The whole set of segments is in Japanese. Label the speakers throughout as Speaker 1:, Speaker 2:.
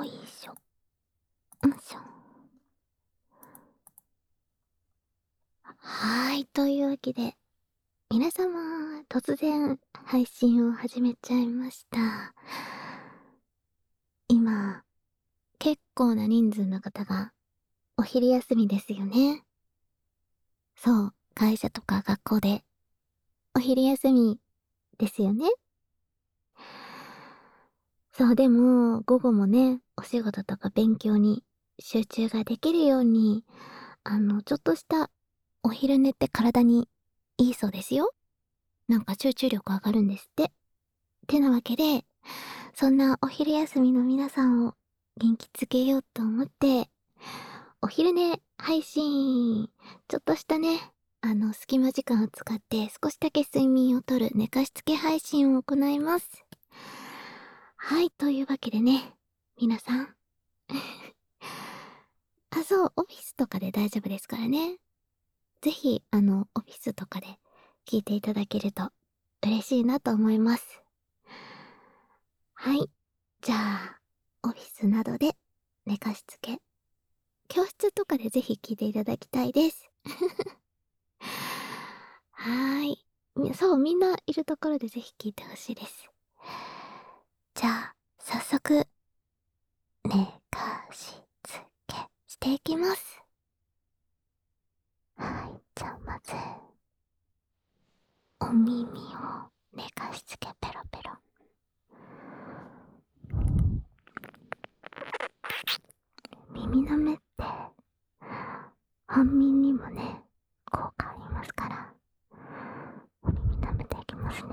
Speaker 1: いしょ。よいしょ。というわけで、皆様、突然配信を始めちゃいました。今、結構な人数の方がお昼休みですよね。そう、会社とか学校でお昼休みですよね。そう、でも、午後もね、お仕事とか勉強に集中ができるように、ちょっとしたお昼寝って体にいいそうですよ。なんか集中力上がるんですって。てなわけで、そんなお昼休みの皆さんを元気づけようと思って、お昼寝配信、ちょっとしたね、隙間時間を使って少しだけ睡眠をとる寝かしつけ配信を行います。というわけでね、皆さん。そう、オフィスとかで大丈夫ですからね。ぜひ、オフィスとかで聞いていただけると嬉しいなと思います。じゃあ、オフィスなどで寝かしつけ、教室とかでぜひ聞いていただきたいです。そう、みんないるところでぜひ聞いてほしいです。じゃあ、早速、寝かしつけしていきます。じゃあまず、お耳を寝かしつけペロペロ。耳の目って、安眠にもね、効果ありますから、お耳舐めていきますね。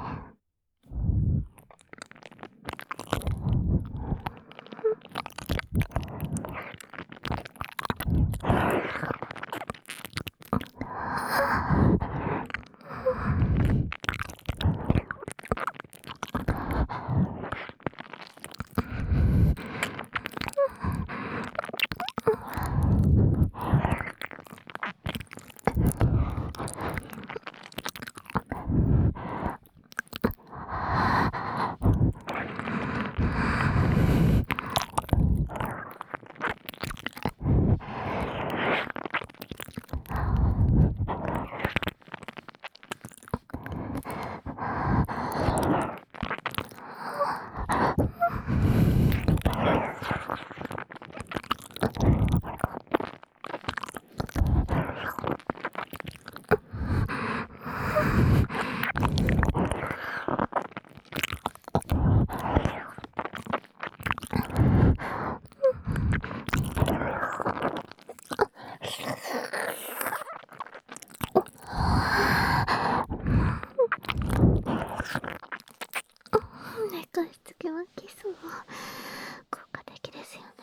Speaker 1: 寝かしつけはキスも効果的ですよね。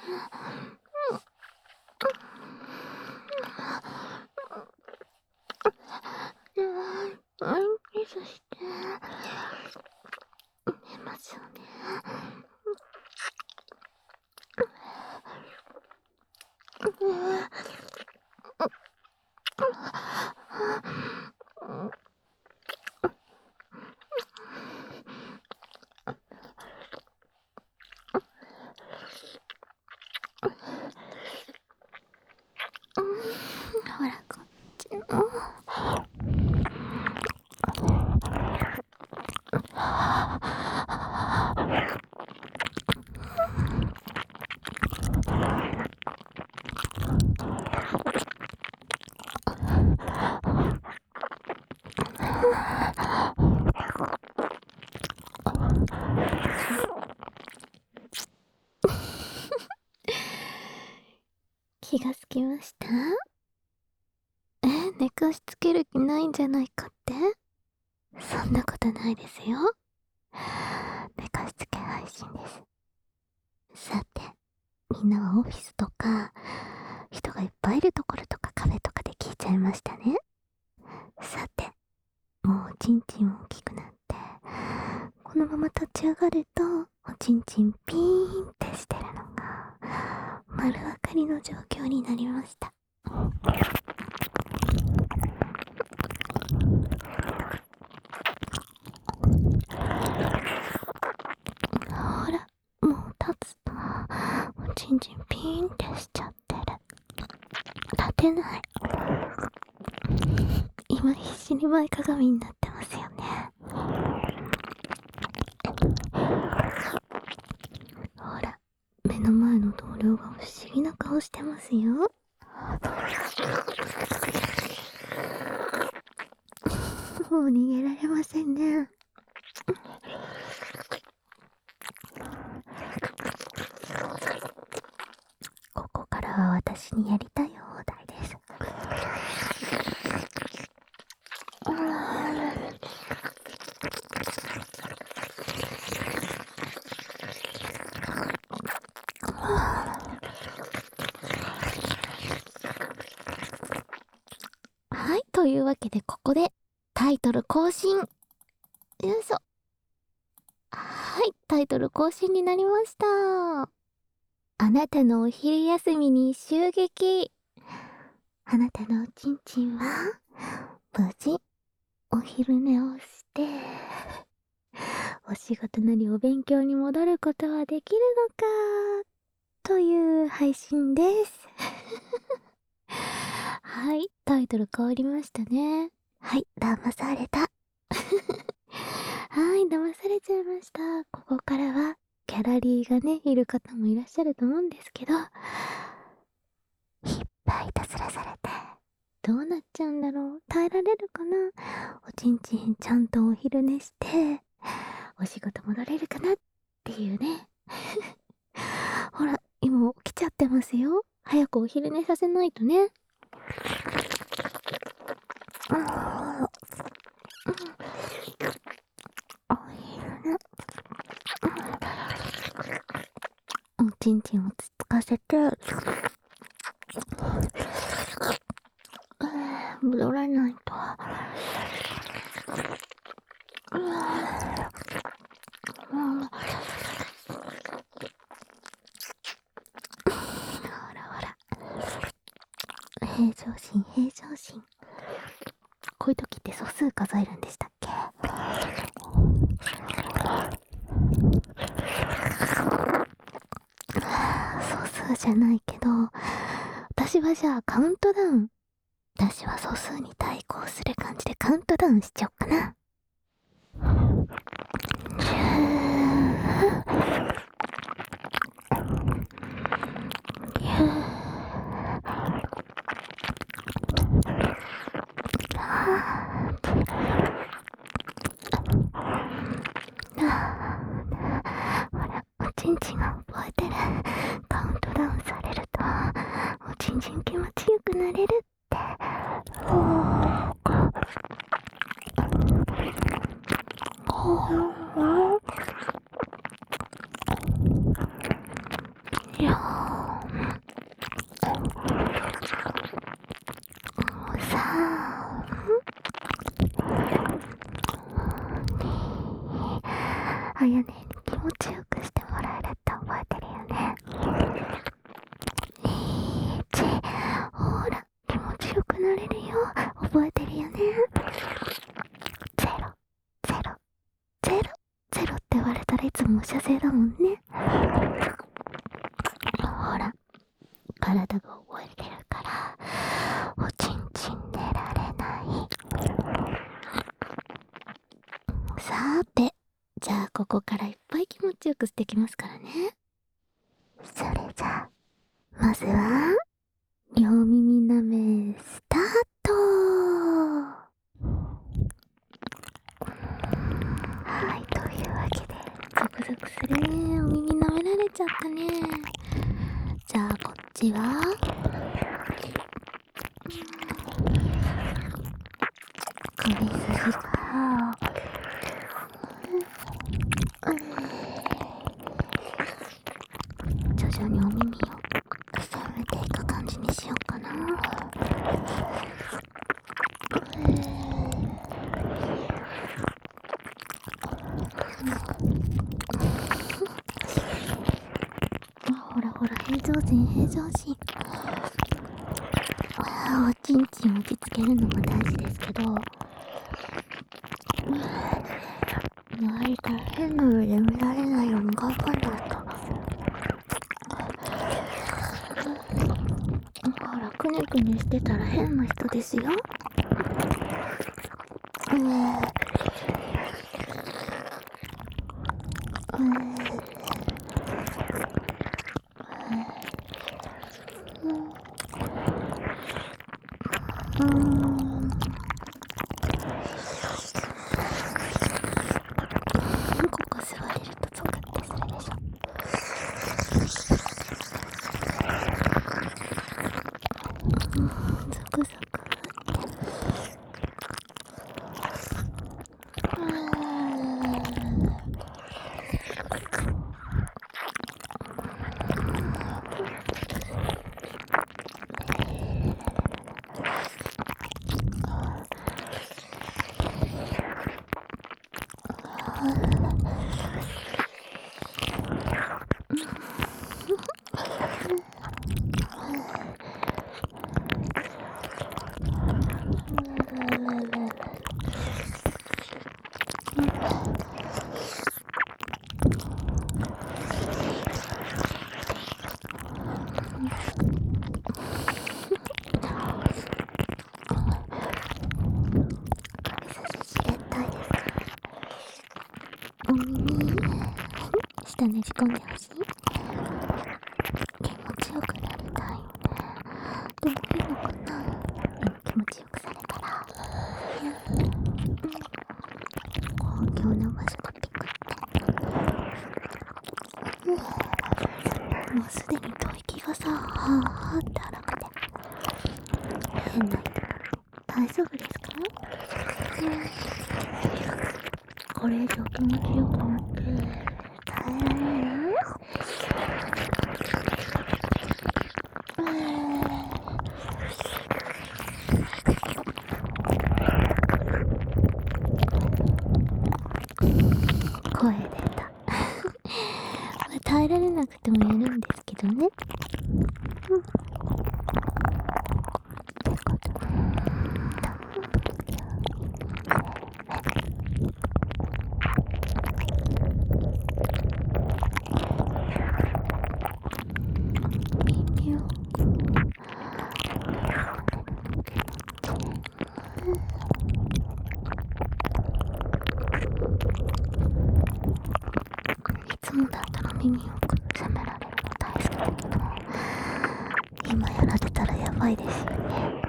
Speaker 1: キスして寝ますよね。ほら、こっちも。気がつきました？寝かしつける気ないんじゃないかって？そんなことないですよ。寝かしつけ配信です。さて、みんなはオフィスとか、人がいっぱいいるところとかカフェとかで聞いちゃいましたね。さて、もうおちんちん大きくなって、このまま立ち上がると、おちんちんピーンってしてるのが、丸分かりの状況になりました。ほら、もう立つと、おちんちんピーンってしちゃってる。立てない。今必死に前かがみになってますよね。ほら、目の前の同僚が不思議な顔してますよ。もう逃げられませんね。ここからは私にやりたい放題です。はい、というわけでここでタイトル更新。よいしょ。はい、タイトル更新になりました。あなたのお昼休みに襲撃。あなたのおちんちんは無事お昼寝をしてお仕事なりお勉強に戻ることはできるのかという配信ですはい、タイトル変わりましたね。はい、騙されたはい、騙されちゃいました。ここからはギャラリーがねいる方もいらっしゃると思うんですけど、いっぱいいたずらされてどうなっちゃうんだろう。耐えられるかな。おちんちんちゃんとお昼寝してお仕事戻れるかなっていうねほら、今起きちゃってますよ。早くお昼寝させないとね。お昼寝。おちんちんをつつかせて戻らないと。ほらほら、平常心平常心。こういう時って素数数えるんでしたっけ。素数じゃないけど、私はじゃあカウントダウン。私は素数に対抗する感じでカウントダウンしちゃおうかな。ほら、おちんちんが覚えてる。カウントダウンされるとおちんちん気持ちよくなれるって。いやさああやねに気持ちよくしてもらえるって覚えてるよね。ほら、気持ちよくなれるよ。覚えてるよね。ゼロ、ゼロ、ゼロ、ゼロって言われたらいつもおしゃせだもんね。ほら、体が覚えてるからおちんちん寝られない。さーて、じゃあここからいっぱい気持ちよくしてきますからね。それじゃあまずは両耳舐めスタート。はい、というわけでゾクゾクするね。お耳舐められちゃったね。じゃあこっちは首筋から徐々にお耳を攻めていく感じにしようかな。ほらほら、平常心平常心。おちんちん落ち着けるのも大事ですけど、周りから変な目で見られないように頑張んないと。 くにしてたら変な人ですよ。ここ座れるとゾクってするでしょ。ゾクゾクお耳下ねじ込んでほしい。気持ちよくなりたいんで、どういうのかな。気持ちよくされたら公共の場所でピクってもうすでに吐息がさ、はーって荒くて変な人。大丈夫ですか？これ以上気持ちよくなって耐えられる？声出た耐えられなくてもやるんですけどね。いつもだったら耳よく責められるの大好きだけど、今やられたらやばいですよね。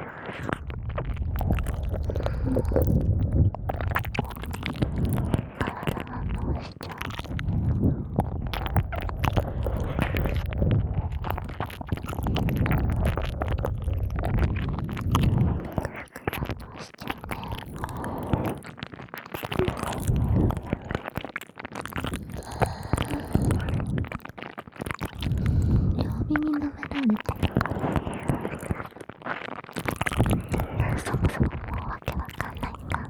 Speaker 1: 体反応しちゃう。両耳舐められてる。そもそももうわけわかんないか。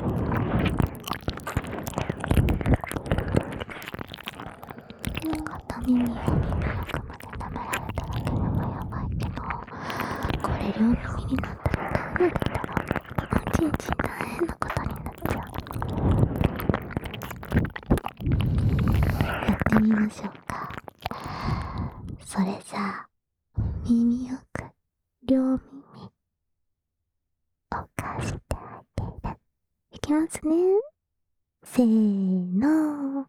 Speaker 1: 片耳を耳奥まで舐められただけでもやばいけど、これ両耳になったらダメだったらちんちん大変なことになっちゃう。やってみましょうか。それじゃあ耳奥両耳を貸してあげる。いきますね。せーの。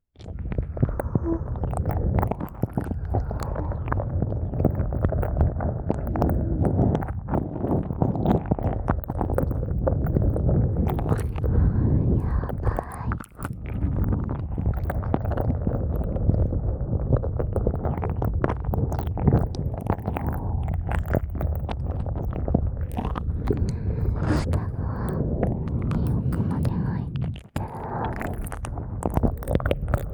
Speaker 1: 下が耳奥まで入って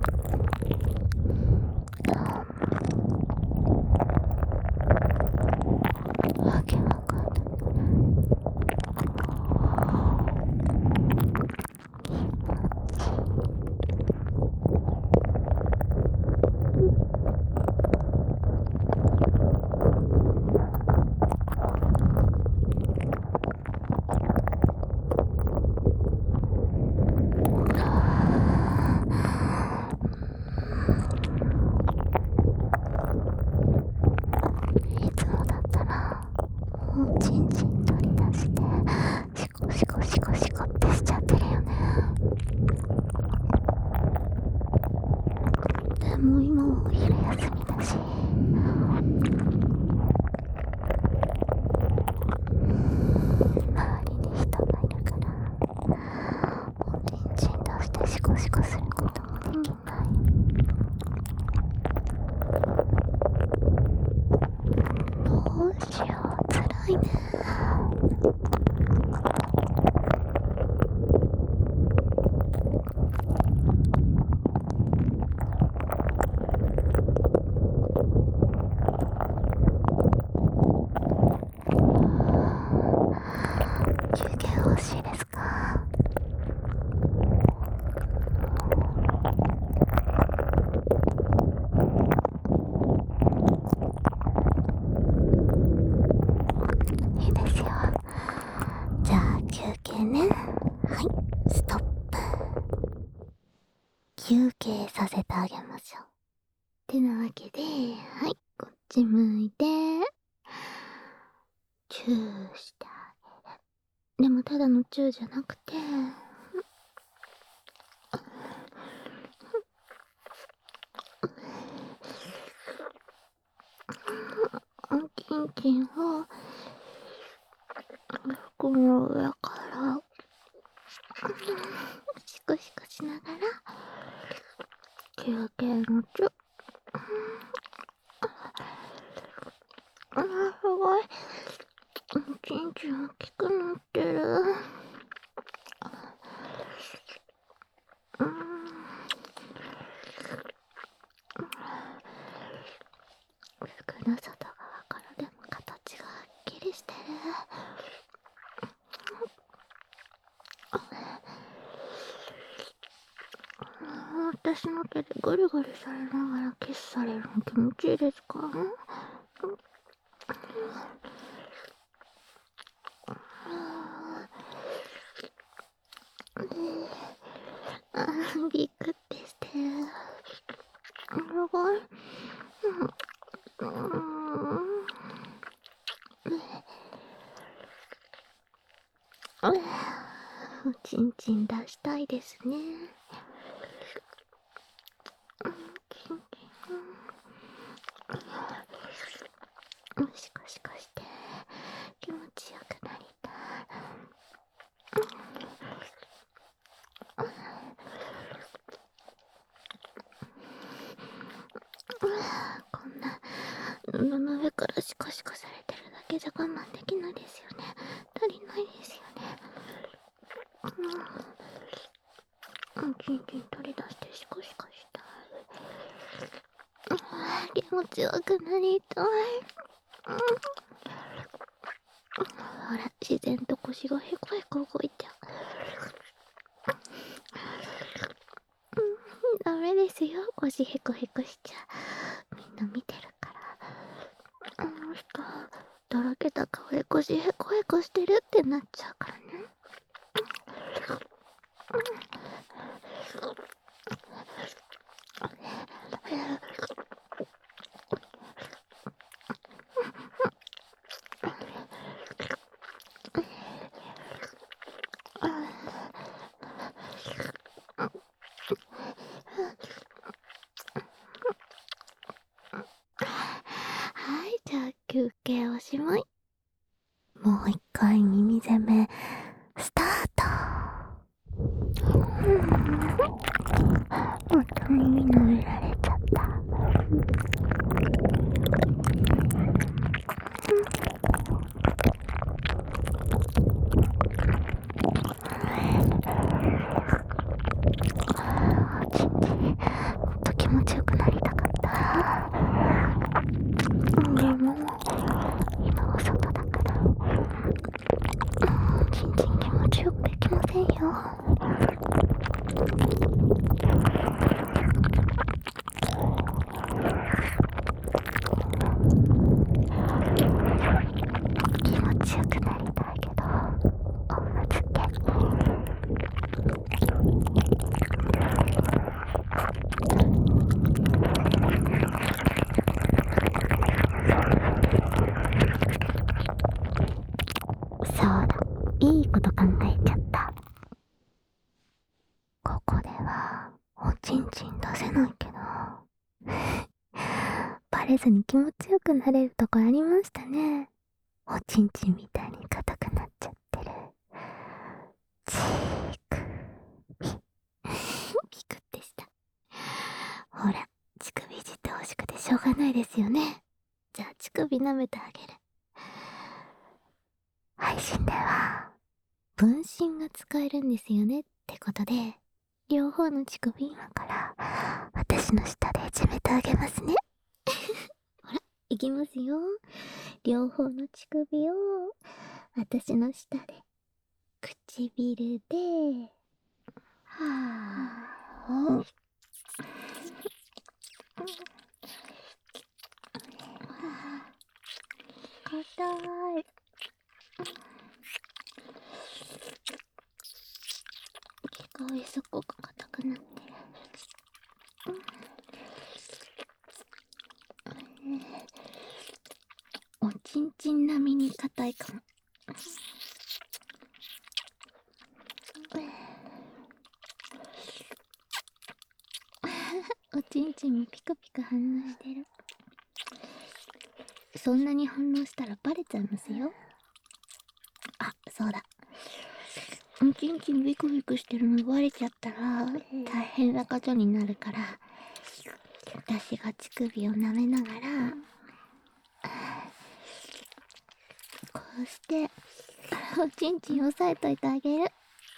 Speaker 1: しよう、つらいね。休憩欲しいですか？いいですよ。じゃあ休憩ね。はい、ストップ。休憩させてあげましょう。てなわけで、はい、こっち向いて、チューしてあげる。でもただのチューじゃなくて、キンキンを服の上からシクシクしながら休憩のチュー。すごい。ちんちん大きくなってる。服の外側からでも形がはっきりしてる。私の手でぐるぐるされながらキスされるの気持ちいいですか？ビクってしてる。すごい。ちんちん出したいですね。キンキン。シコシコして気持ちよくなりたい。こんな布の上からシコシコされてるだけじゃ我慢できないですよね。足りないですよね。チンチン取り出してシコシコしたい。気持ちよくなりたい。ほら、自然と腰がヘコヘコ動いちゃう。ダメですよ、腰ヘコヘコしちゃう。みんな見てるから。あの人、だらけた顔で腰ヘコヘコしてるってなっちゃうからね。はい、じゃあ休憩おしまい。もう一回耳攻めスタート。また耳舐められちゃった。ちんちんもっと気持ちよくなりたかった。でも今は外だからちんちん気持ちよくできませんよ。気持ちよくなりたいけどおむつけそうだ、いいこと考えちゃった。ここではおちんちん出せないけどバレずに気持ちよくなれるとこありましたね。おちんちんみたいに硬くなっちゃってる。チークピクってした。ほら、乳首いじってほしくてしょうがないですよね。じゃあ乳首舐めてあげる。 配信では、分身が使えるんですよねってことで、両方の乳首今から私の下で締めてあげますね。ほら、いきますよ。両方の乳首を私の下で、唇で、はぁ、硬い。毛がすっごく硬くなってる。おちんちん並みに硬いかも。おちんちんもピクピク反応してる。そんなに反応したらバレちゃいますよ。あ、そうだ。おちんちんビクビクしてるのバレちゃったら大変なことになるから、私が乳首を舐めながら、こうしておちんちん押さえといてあげる。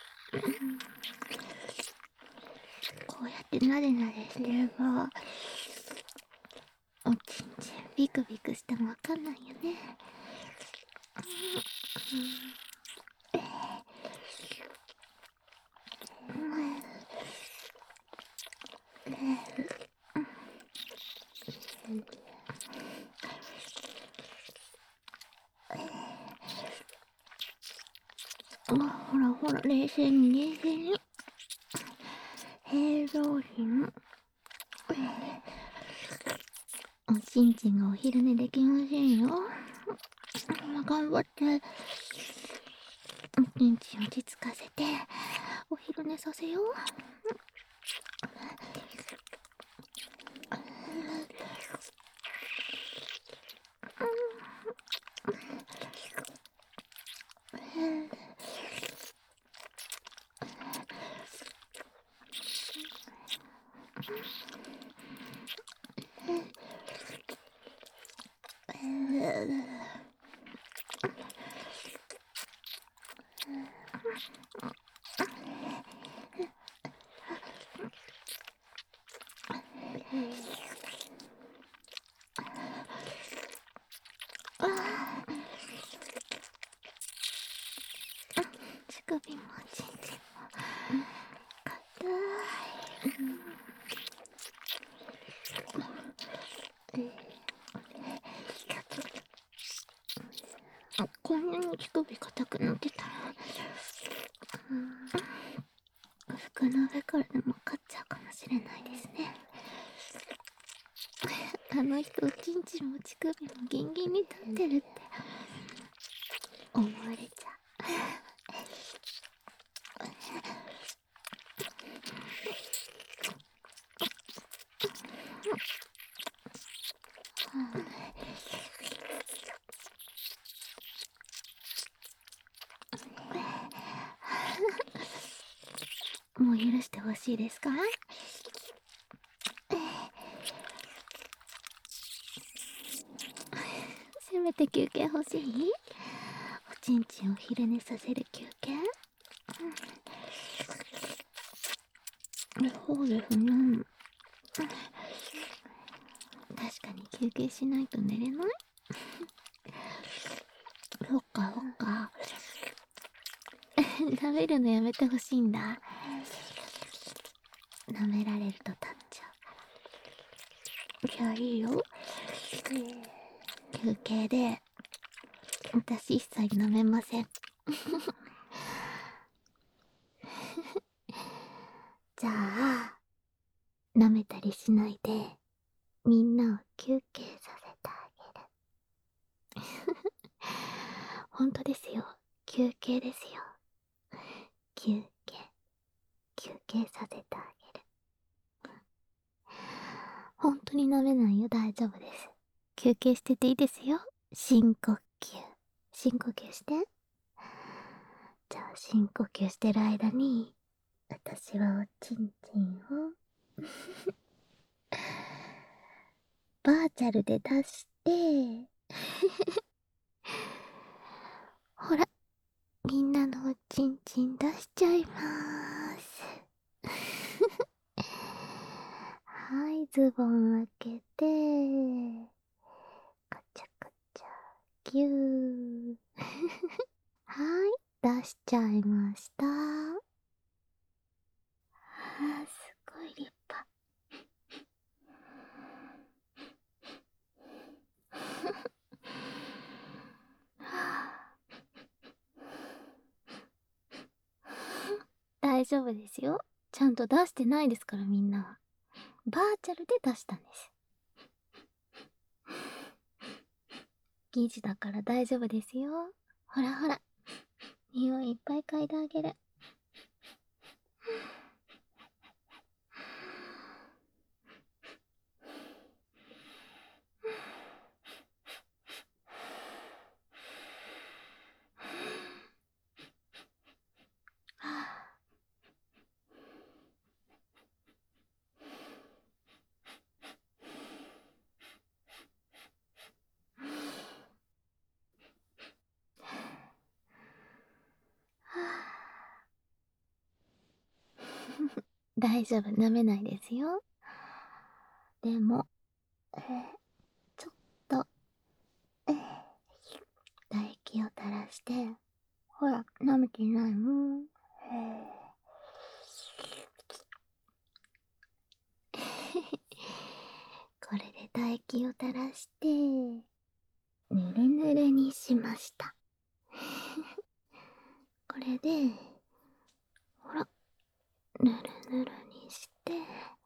Speaker 1: こうやってなでなでしてれば、おちんちんビクビクしてもわかんないよね。ほらほら、冷静に冷静に。平常心。おちんちんがお昼寝できませんよ。頑張って、おちんちん落ち着かせて、お昼寝させよう。乳首もちんちんも硬い。こんなに乳首硬くなってたら、服の上からでも買っちゃうかもしれないですね。あの人おちんちんも乳首もギンギンに立ってるって思われちゃう。もう許してほしいですか？せめて休憩欲しい？おちんちんを昼寝させる休憩？そうですね。確かに休憩しないと寝れない？そっかそっか。舐めるのやめてほしいんだ。舐められると立っちゃう。じゃあいいよ。休憩で、私一切舐めません。じゃあ、舐めたりしないで、みんなを休憩させてあげる。本当ですよ。休憩ですよ。休憩。休憩させてあげる。本当に舐めないよ。大丈夫です。休憩してていいですよ。深呼吸。深呼吸して。じゃあ深呼吸してる間に、私はおちんちんをバーチャルで出して、ほら、 みんなのおちんちん出しちゃいまーす。はい、ズボン開けて、カチャカチャ、ギュー。はい、出しちゃいました。すごい立派。大丈夫ですよ。ちゃんと出してないですから、みんなは。バーチャルで出したんです。疑似だから大丈夫ですよ。ほらほら。匂いいっぱい嗅いであげる。大丈夫、舐めないですよ。でも、ちょっと、唾液を垂らして、ほら、舐めてないもん。これで唾液を垂らして、ぬるぬるにしました。これで、ほら、ぬるぬるにして、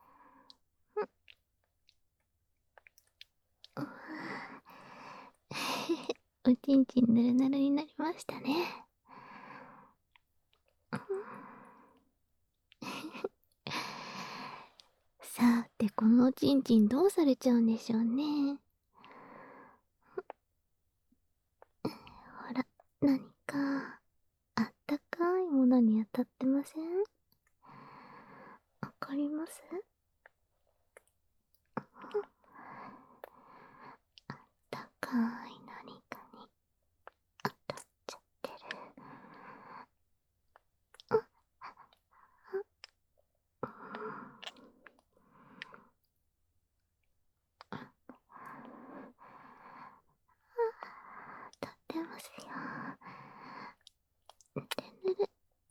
Speaker 1: おちんちんぬるぬるになりましたね。さて、このおちんちんどうされちゃうんでしょうね。ほら、何か、あったかいものに当たってません？わかります？あったかい何かに当たっちゃってる。当たってますよ。ぬるぬる。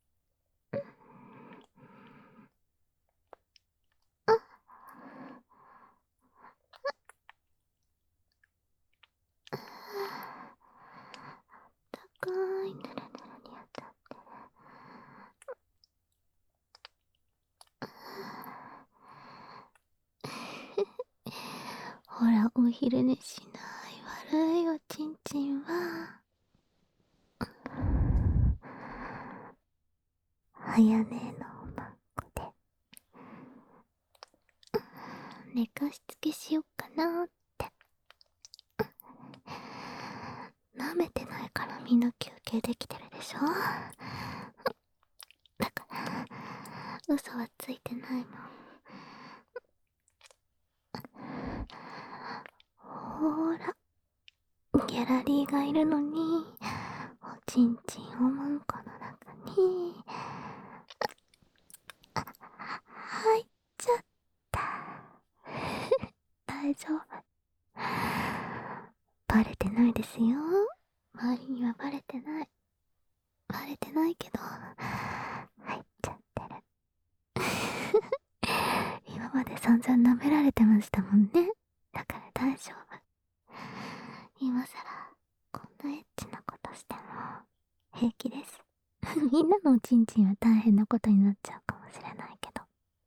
Speaker 1: 高いぬるぬるに当たってる。ほら、お昼寝しない悪いおちんちんは、早寝のまっこで、寝かしつけしよっかなって。舐めてないからみんな休憩できてるでしょ。だから、嘘はついてないもん。ほーら、ギャラリーがいるのに、おちんちんおもんこの中に、入っちゃった。大丈夫。バレてないですよ。周りにはバレてない。バレてないけど、入っちゃってる。今まで散々舐められてましたもんね。だから大丈夫。今さら、こんなエッチなことしても、平気です。みんなのおちんちんは大変なことになっちゃうかもしれないけど。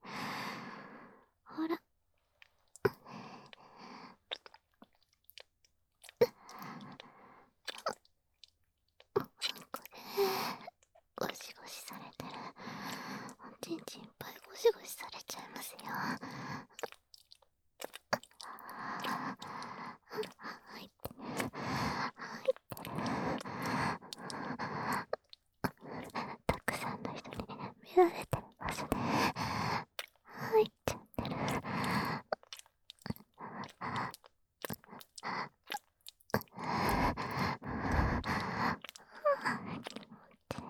Speaker 1: ほら。これ、ゴシゴシされてる。おちんちんいっぱいゴシゴシされちゃいますよ。入ってる。入ってる。たくさんの人に見られてる場所で入っちゃってる。気持ちいい。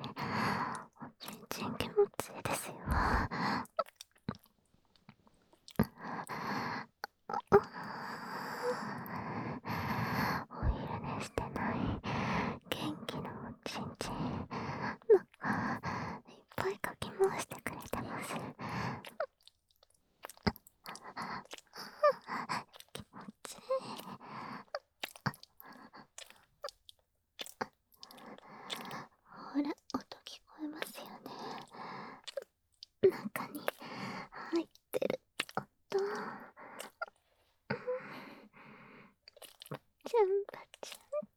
Speaker 1: ちゃんばち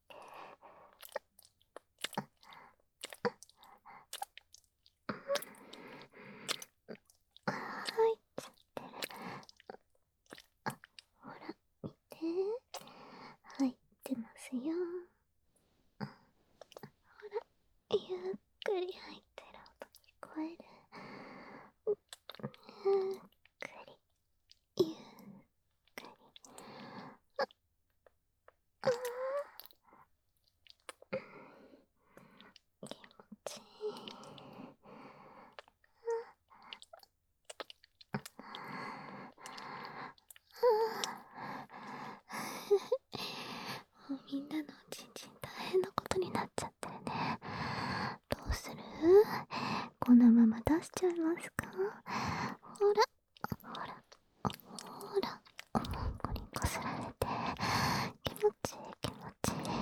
Speaker 1: ゃん。入っちゃってる。ほら、見て。入ってますよ。ほら、ゆっくり入ってる音聞こえる。ゆっくり、ゆっくり。あー、気持ちいい。もうみんなのおちんちん大変なことになっちゃってるね。どうする？このまま出しちゃいますか？ほら、ほら、ほら、おもんこにこすられて、気持ちいい気持ちいい。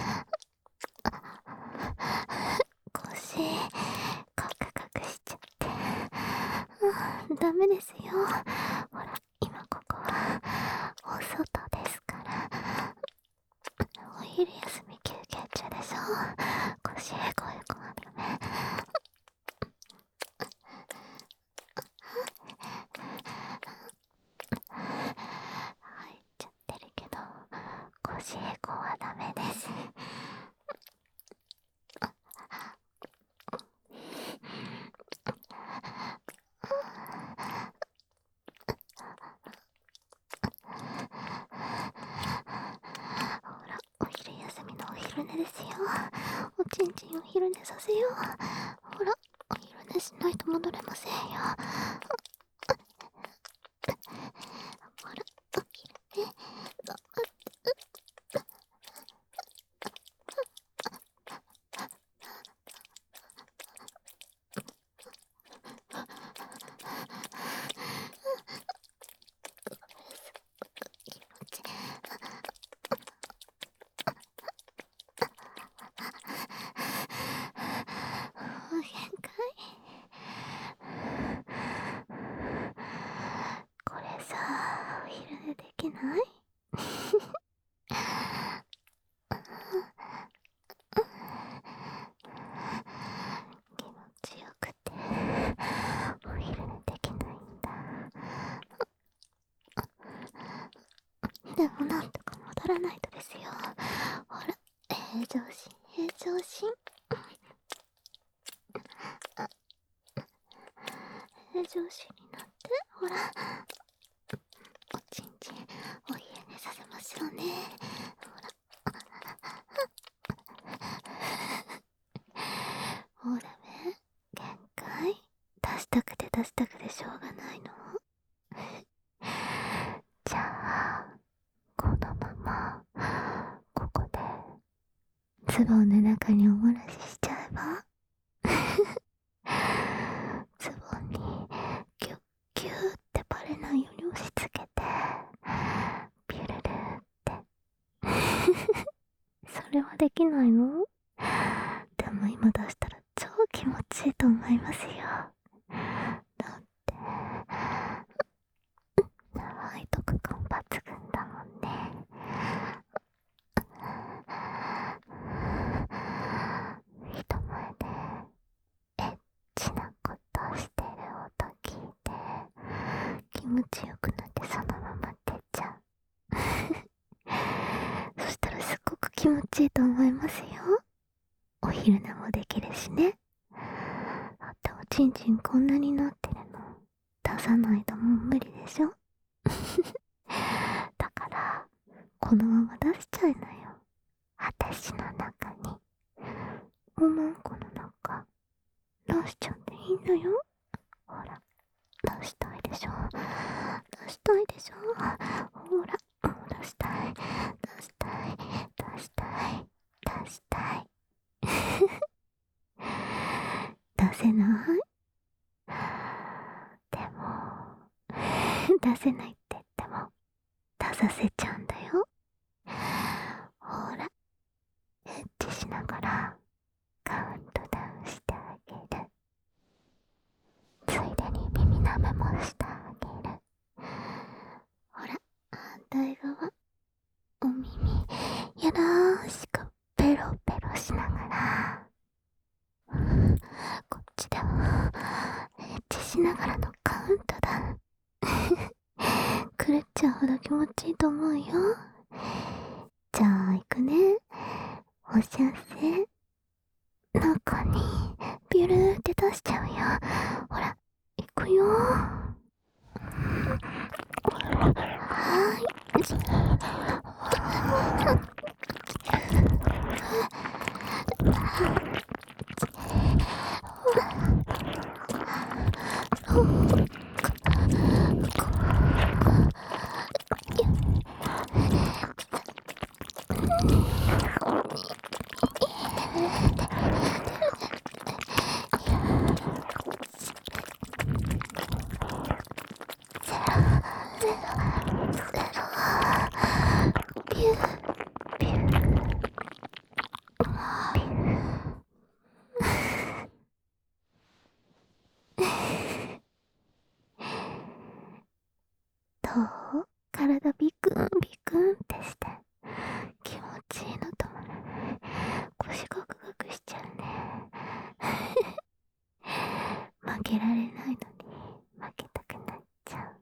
Speaker 1: 腰、カクカクしちゃって。ダメですよ。ほら、今ここは、お外ですから。お昼休み休憩中でしょ。腰へこへこはダメ。入っちゃってるけど、腰へこはダメです。ほら、お昼休みのお昼寝ですよ。おちんちんお昼寝させよう。ほら、お昼寝しないと戻れませんよ。ほら、お昼寝、頑張って。気持ちいい。限界。これさ、お昼寝できない？気持ちよくてお昼寝できないんだ。でもなんとか戻らないとですよ。ほら、平常心平常心。平常心になって。ほら、おちんちんお昼寝させましょうね。ほら、もうダメ？限界？出したくて出したくてしょうがないの？じゃあ、このままここでズボンの中におもらししちゃえば？ズボンにギュッギューってバレないように押し付けて、ビュルルってそれはできないの？でも今出したら超気持ちいいと思いますよ。だって背徳感抜群だもんね。人前でエッチなことしてる音聞いて気持ちよくなってそのまま出ちゃう。そしたらすっごく気持ちいいと思いますよ。お昼寝もできるしね。だっておちんちんこんなになってるの出さないともう無理でしょ。だからこのまま出しちゃいなよ。私の中におまんこの中出しちゃっていいんだよ。ほら、出したいでしょ。出したいでしょ。ほら、出したい出したい出したい出したい。出せない？でも出せないって言っても出させちゃうんだよ。ほら、エッチしながらカウントダウンしてあげる。ついでに耳舐めもしてあげる。ほら、反対側お耳よろしくペロペロしながら、こっちではエッチしながらのカウントダウン。狂っちゃうほど気持ちいいと思うよ。じゃあ行くね。おしゃせ中にビュルーって出しちゃうよ。ほら行くよ。はい。どう？体ビクンビクンってして気持ちいいのともね。腰ガクガクしちゃうね。負けられないのに負けたくなっちゃ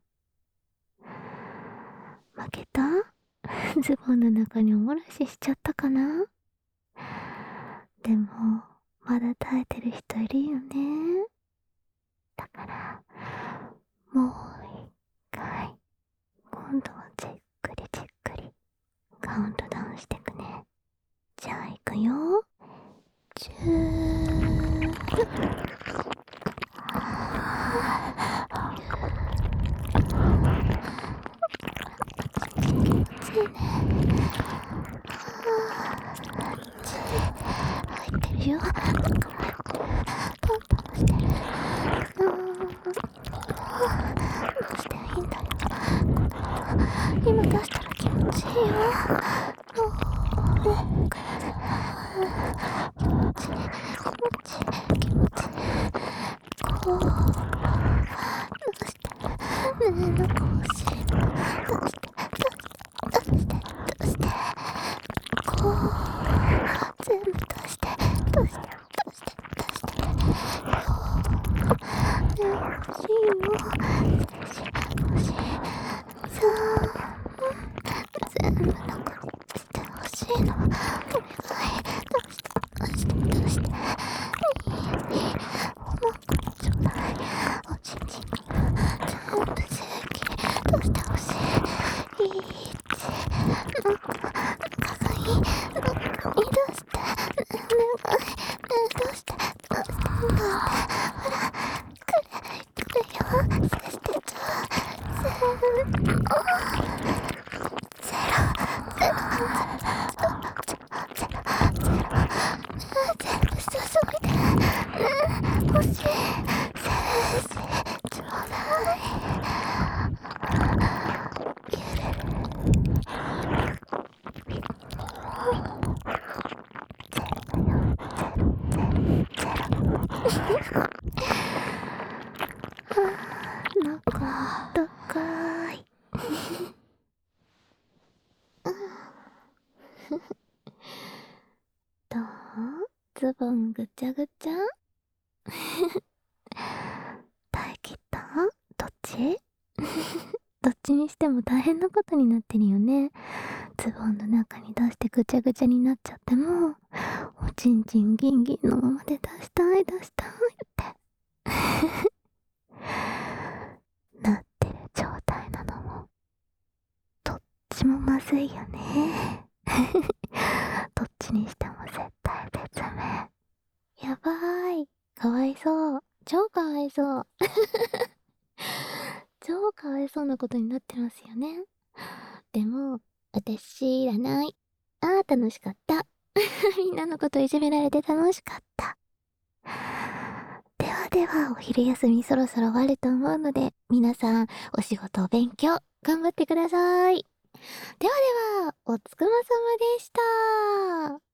Speaker 1: う。負けた？ズボンの中におもらししちゃったかな？でもまだ耐えてる人いるよね。だからもう一回、今度はじっくりじっくりカウントダウンしてくね。じゃあいくよ。10。気持ちいいね。入ってるよ。パンパンしてる。どうしていいんだよ。今出したら気持ちいいよ。気持ちいい気持ちいい。こう出してねえ、なんか欲しい。出してこう全部出して出してねえ、欲しいの。欲しい。さあ全部中にして欲しいの。お願い。出して。いい。お腹ちょうだい。おちんちんが全部正規出してほしい。いいち。中がいい。中に出して。お願い。出して。ほら、来るよ。さしてちゃ全部注いで。欲しい。先生ちょうだい。なんかあったかい。どう？ズボンぐちゃぐちゃ？耐えきった？どっち？どっちにしても大変なことになってるよね。ズボンの中に出してぐちゃぐちゃになっちゃっても、おちんちんギンギンのままで出したいってなってる状態なのもどっちもまずいよね。どっちにしても絶対別名。やばーい。かわいそう。超かわいそう。超かわいそうなことになってますよね。でも、私知らない。楽しかった。みんなのこといじめられて楽しかった。ではでは、お昼休みそろそろ終わると思うので、皆さん、お仕事、お勉強、頑張ってください。ではでは、お疲れ様でした。